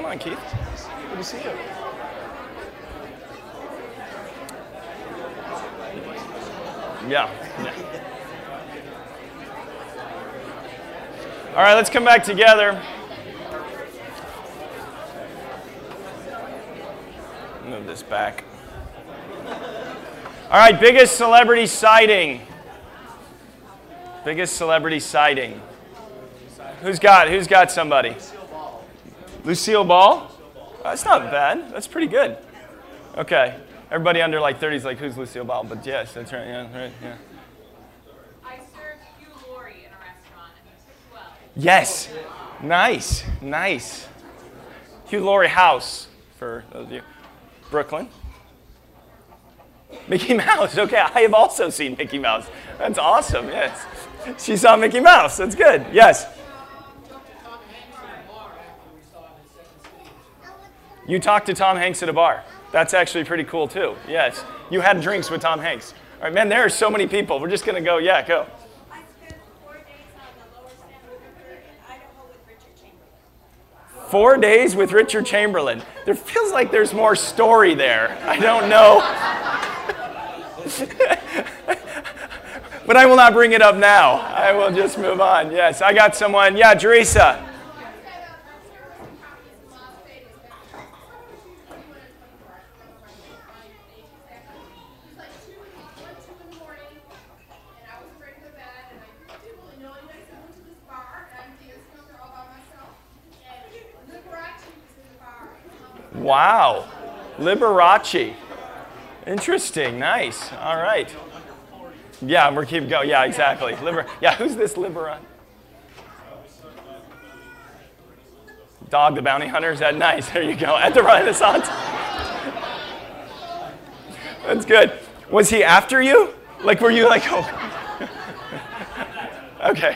on, Keith. Good to see you. Yeah. All right, let's come back together. Move this back. All right, biggest celebrity sighting. Biggest celebrity sighting. Who's got somebody? Lucille Ball? Oh, that's not bad. That's pretty good. Okay. Everybody under like 30 is like, who's Lucille Ball? But yes, that's right. Yeah, right. Yeah. I served Hugh Laurie in a restaurant and he took 12. Yes. Nice. Hugh Laurie House, for those of you. Brooklyn. Mickey Mouse. Okay, I have also seen Mickey Mouse. That's awesome. Yes. She saw Mickey Mouse. That's good. Yes. You talked to Tom Hanks at a bar. That's actually pretty cool, too. Yes. You had drinks with Tom Hanks. All right, man, there are so many people. We're just going to go. Yeah, go. I spent 4 days on the lower San River in Idaho with Richard Chamberlain. 4 days with Richard Chamberlain. There feels like there's more story there. I don't know. But I will not bring it up now. I will just move on. Yes, I got someone. Yeah, Teresa. Wow. Liberace. Interesting. Nice. All right. Yeah, we're keep going. Yeah, exactly. Yeah, who's this Liberace? Dog the Bounty Hunter. Is that nice? There you go. At the Renaissance. That's good. Was he after you? Like, were you like, oh. Okay.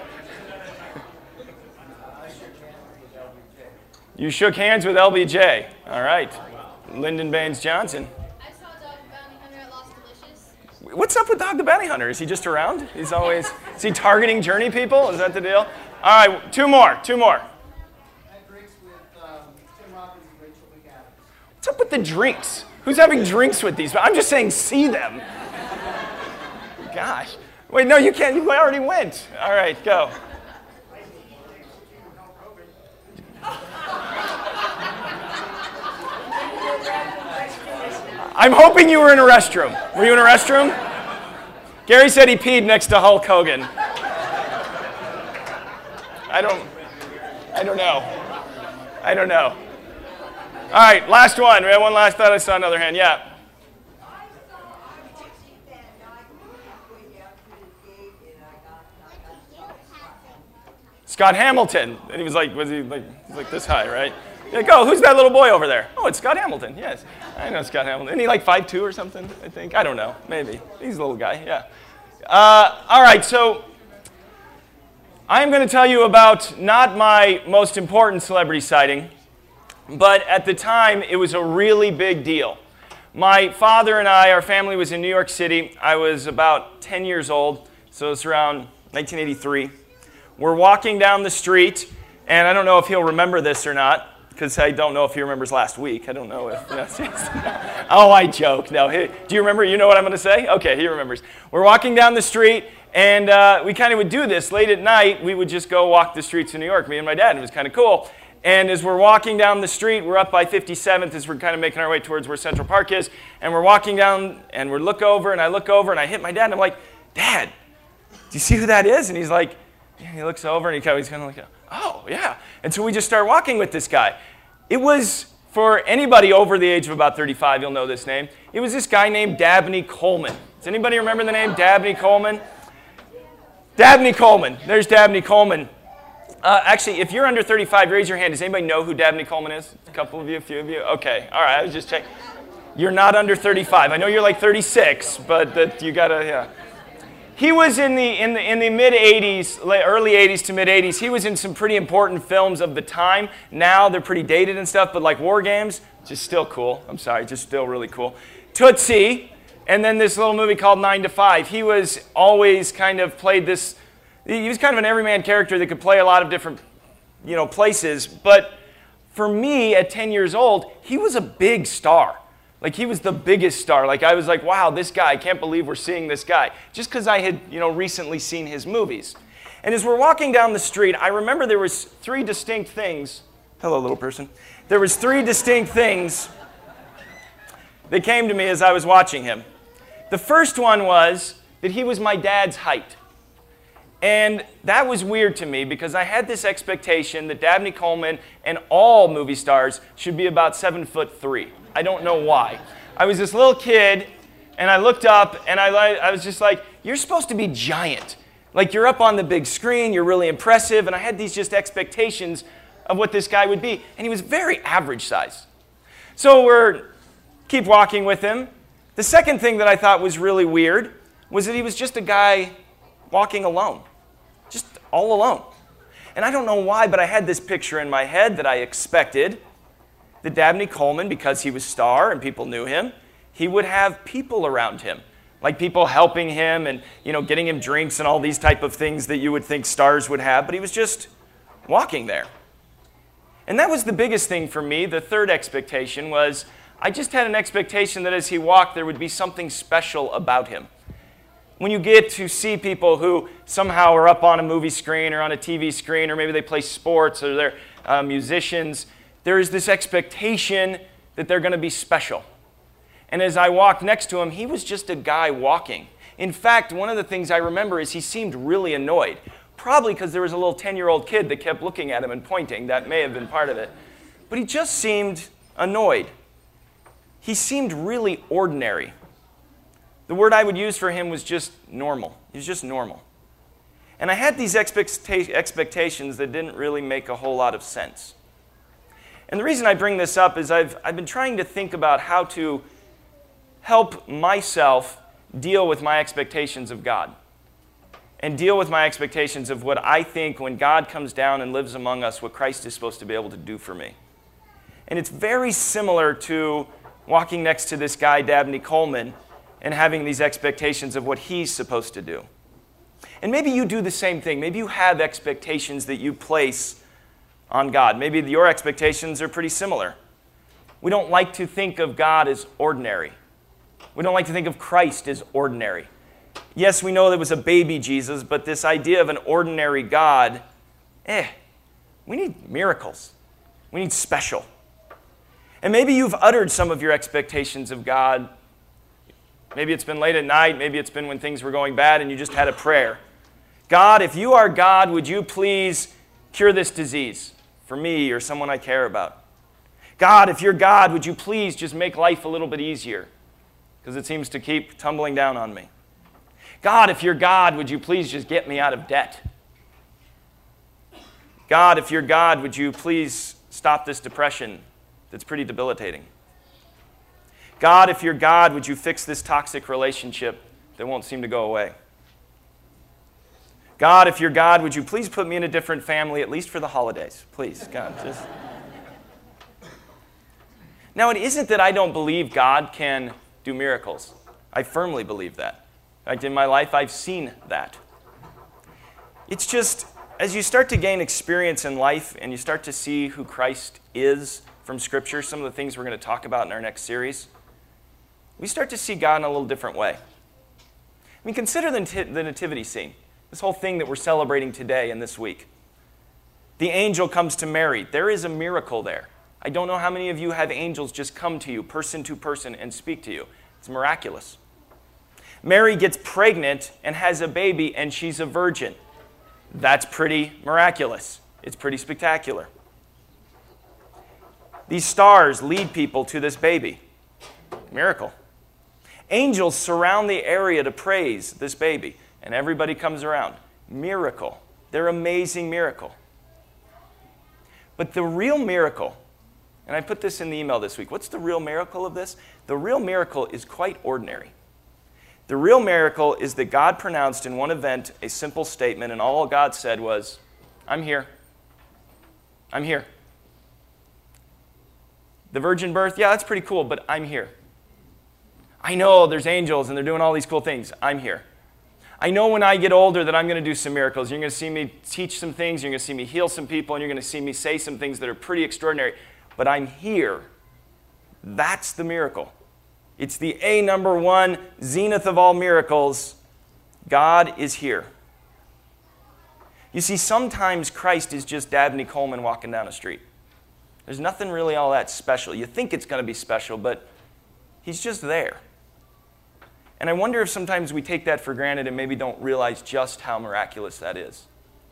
You shook hands with LBJ. All right. Lyndon Baines Johnson. I saw Dog the Bounty Hunter at Lost Delicious. What's up with Dog the Bounty Hunter? Is he just around? Is he targeting Journey people? Is that the deal? All right, two more. Had drinks with Tim Robbins and Rachel McAdams. What's up with the drinks? Who's having drinks with these? I'm just saying see them. Gosh. Wait, no, you can't. You already went. All right, go. I'm hoping you were in a restroom. Were you in a restroom? Gary said he peed next to Hulk Hogan. I don't know. All right, last one. We have one last thought. I saw another hand. Yeah. Scott Hamilton. And he was like this high, right? Yeah, go. Who's that little boy over there? Oh, it's Scott Hamilton. Yes, I know Scott Hamilton. Isn't he like 5'2" or something? I think. I don't know. Maybe. He's a little guy. Yeah. All right. So I'm going to tell you about not my most important celebrity sighting, but at the time it was a really big deal. My father and I, our family was in New York City. I was about 10 years old, so it's around 1983. We're walking down the street, and I don't know if he'll remember this or not, because I don't know if he remembers last week. I don't know if... Oh, I joke. No, do you remember? You know what I'm going to say? Okay, he remembers. We're walking down the street, and we kind of would do this. Late at night, we would just go walk the streets of New York, me and my dad, and it was kind of cool. And as we're walking down the street, we're up by 57th as we're kind of making our way towards where Central Park is, and we're walking down, and we look over, and I hit my dad, and I'm like, Dad, do you see who that is? And he's like, yeah, he looks over, and he's kind of like, oh, yeah. And so we just start walking with this guy. It was, for anybody over the age of about 35, you'll know this name. It was this guy named Dabney Coleman. Does anybody remember the name Dabney Coleman? Dabney Coleman. There's Dabney Coleman. Actually, if you're under 35, raise your hand. Does anybody know who Dabney Coleman is? A couple of you, a few of you? Okay. All right, I was just checking. You're not under 35. I know you're like 36, but that you got to, yeah. He was in the mid-'80s, early '80s to mid-'80s. He was in some pretty important films of the time. Now they're pretty dated and stuff, but like War Games, just still cool. I'm sorry, just still really cool. Tootsie, and then this little movie called 9 to 5. He was always kind of played this. He was kind of an everyman character that could play a lot of different, places. But For me, at 10 years old, he was a big star. Like, he was the biggest star. Like, I was like, wow, this guy, I can't believe we're seeing this guy. Just because I had, recently seen his movies. And as we're walking down the street, I remember there was three distinct things. Hello, little person. There was three distinct things that came to me as I was watching him. The first one was that he was my dad's height. And that was weird to me because I had this expectation that Dabney Coleman and all movie stars should be about 7'3". I don't know why. I was this little kid, and I looked up, and I was just like, you're supposed to be giant. Like, you're up on the big screen, you're really impressive, and I had these just expectations of what this guy would be. And he was very average size. So keep walking with him. The second thing that I thought was really weird was that he was just a guy walking alone. Just all alone. And I don't know why, but I had this picture in my head that I expected that Dabney Coleman, because he was star and people knew him, he would have people around him. Like people helping him and, getting him drinks and all these type of things that you would think stars would have. But he was just walking there. And that was the biggest thing for me. The third expectation was I just had an expectation that as he walked, there would be something special about him. When you get to see people who somehow are up on a movie screen or on a TV screen, or maybe they play sports or they're musicians, there is this expectation that they're going to be special. And as I walked next to him, he was just a guy walking. In fact, one of the things I remember is he seemed really annoyed. Probably because there was a little 10-year-old kid that kept looking at him and pointing. That may have been part of it. But he just seemed annoyed. He seemed really ordinary. The word I would use for him was just normal. He was just normal. And I had these expectations that didn't really make a whole lot of sense. And the reason I bring this up is I've been trying to think about how to help myself deal with my expectations of God. And deal with my expectations of what I think when God comes down and lives among us, what Christ is supposed to be able to do for me. And it's very similar to walking next to this guy, Dabney Coleman, and having these expectations of what he's supposed to do. And maybe you do the same thing. Maybe you have expectations that you place on God. Maybe your expectations are pretty similar. We don't like to think of God as ordinary. We don't like to think of Christ as ordinary. Yes, we know there was a baby Jesus, but this idea of an ordinary God, we need miracles. We need special. And maybe you've uttered some of your expectations of God. Maybe it's been late at night. Maybe it's been when things were going bad and you just had a prayer. God, if you are God, would you please cure this disease for me or someone I care about? God, if you're God, would you please just make life a little bit easier? Because it seems to keep tumbling down on me. God, if you're God, would you please just get me out of debt? God, if you're God, would you please stop this depression that's pretty debilitating? God, if you're God, would you fix this toxic relationship that won't seem to go away? God, if you're God, would you please put me in a different family, at least for the holidays? Please, God, just... Now, it isn't that I don't believe God can do miracles. I firmly believe that. In fact, in my life, I've seen that. It's just, as you start to gain experience in life and you start to see who Christ is from Scripture, some of the things we're going to talk about in our next series, we start to see God in a little different way. I mean, consider the nativity scene, this whole thing that we're celebrating today and this week. The angel comes to Mary. There is a miracle there. I don't know how many of you have angels just come to you, person to person, and speak to you. It's miraculous. Mary gets pregnant and has a baby, and she's a virgin. That's pretty miraculous. It's pretty spectacular. These stars lead people to this baby. Miracle. Angels surround the area to praise this baby, and everybody comes around. Miracle. They're amazing miracle. But the real miracle, and I put this in the email this week, what's the real miracle of this? The real miracle is quite ordinary. The real miracle is that God pronounced in one event a simple statement, and all God said was, I'm here. I'm here. The virgin birth, yeah, that's pretty cool, but I'm here. I know there's angels and they're doing all these cool things. I'm here. I know when I get older that I'm going to do some miracles. You're going to see me teach some things. You're going to see me heal some people. And you're going to see me say some things that are pretty extraordinary. But I'm here. That's the miracle. It's the number one zenith of all miracles. God is here. You see, sometimes Christ is just Dabney Coleman walking down a street. There's nothing really all that special. You think it's going to be special, but he's just there. And I wonder if sometimes we take that for granted and maybe don't realize just how miraculous that is.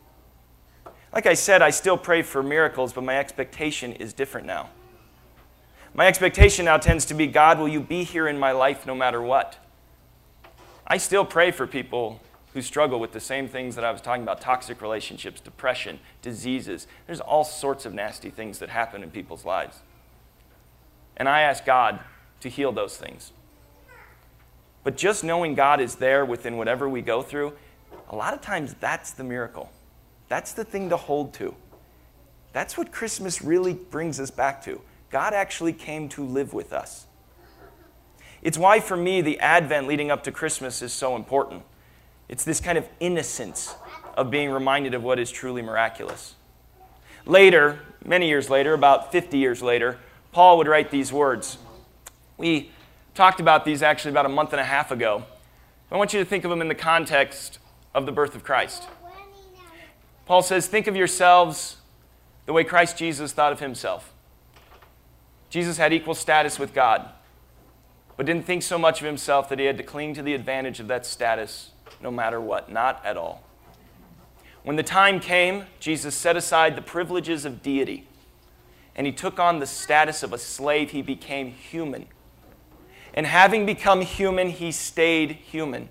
Like I said, I still pray for miracles, but my expectation is different now. My expectation now tends to be, God, will you be here in my life no matter what? I still pray for people who struggle with the same things that I was talking about, toxic relationships, depression, diseases. There's all sorts of nasty things that happen in people's lives. And I ask God to heal those things. But just knowing God is there within whatever we go through, a lot of times that's the miracle. That's the thing to hold to. That's what Christmas really brings us back to. God actually came to live with us. It's why, for me, the Advent leading up to Christmas is so important. It's this kind of innocence of being reminded of what is truly miraculous. Later, many years later, about 50 years later, Paul would write these words. We talked about these actually about a month and a half ago. I want you to think of them in the context of the birth of Christ. Paul says, think of yourselves the way Christ Jesus thought of himself. Jesus had equal status with God, but didn't think so much of himself that he had to cling to the advantage of that status no matter what, not at all. When the time came, Jesus set aside the privileges of deity, and he took on the status of a slave. He became human. And having become human, he stayed human.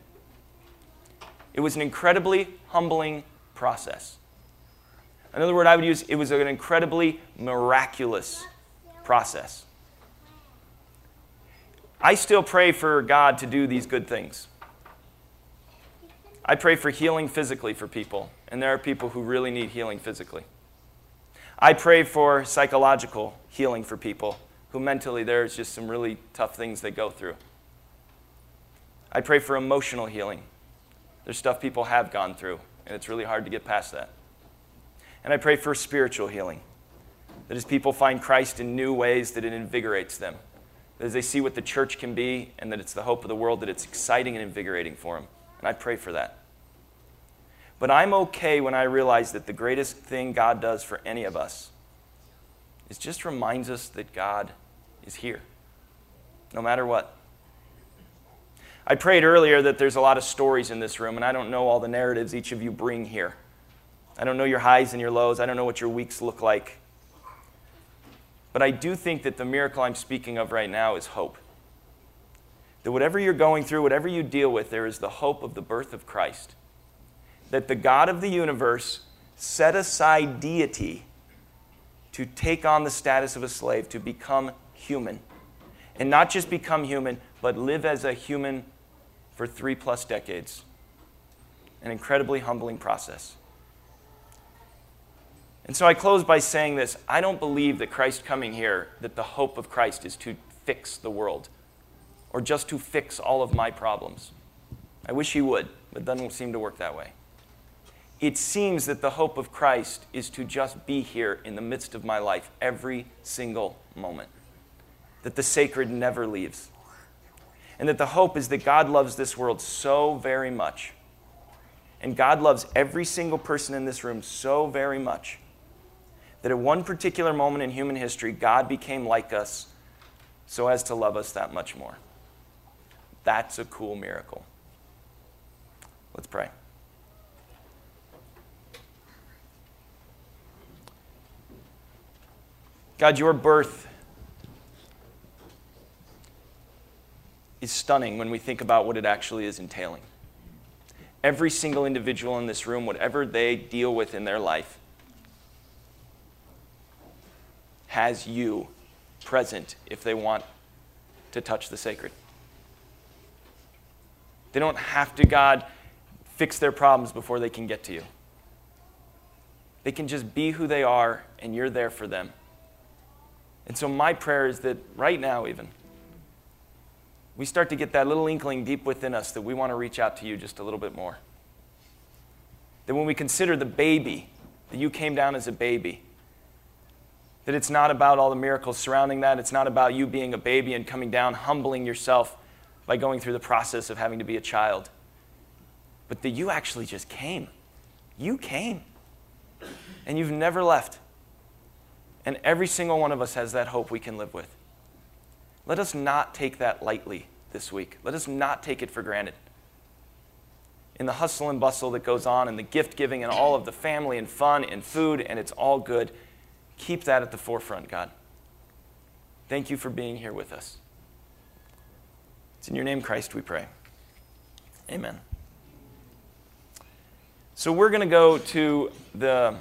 It was an incredibly humbling process. Another word I would use, it was an incredibly miraculous process. I still pray for God to do these good things. I pray for healing physically for people, and there are people who really need healing physically. I pray for psychological healing for people who mentally there's just some really tough things they go through. I pray for emotional healing. There's stuff people have gone through, and it's really hard to get past that. And I pray for spiritual healing. That as people find Christ in new ways, that it invigorates them. That as they see what the church can be, and that it's the hope of the world, that it's exciting and invigorating for them. And I pray for that. But I'm okay when I realize that the greatest thing God does for any of us is just reminds us that God is here, no matter what. I prayed earlier that there's a lot of stories in this room, and I don't know all the narratives each of you bring here. I don't know your highs and your lows. I don't know what your weeks look like. But I do think that the miracle I'm speaking of right now is hope. That whatever you're going through, whatever you deal with, there is the hope of the birth of Christ. That the God of the universe set aside deity to take on the status of a slave, to become human. And not just become human, but live as a human for 3+ decades. An incredibly humbling process. And so I close by saying this. I don't believe that Christ coming here, that the hope of Christ is to fix the world or just to fix all of my problems. I wish he would, but it doesn't seem to work that way. It seems that the hope of Christ is to just be here in the midst of my life every single moment. That the sacred never leaves. And that the hope is that God loves this world so very much. And God loves every single person in this room so very much that at one particular moment in human history, God became like us so as to love us that much more. That's a cool miracle. Let's pray. God, your birth is stunning when we think about what it actually is entailing. Every single individual in this room, whatever they deal with in their life, has you present if they want to touch the sacred. They don't have to, God, fix their problems before they can get to you. They can just be who they are, and you're there for them. And so my prayer is that right now even, we start to get that little inkling deep within us that we want to reach out to you just a little bit more. That when we consider the baby, that you came down as a baby, that it's not about all the miracles surrounding that. It's not about you being a baby and coming down, humbling yourself by going through the process of having to be a child. But that you actually just came. You came. And you've never left. And every single one of us has that hope we can live with. Let us not take that lightly this week. Let us not take it for granted. In the hustle and bustle that goes on, and the gift giving, and all of the family and fun and food, and it's all good, keep that at the forefront, God. Thank you for being here with us. It's in your name, Christ, we pray. Amen. So we're going to go to the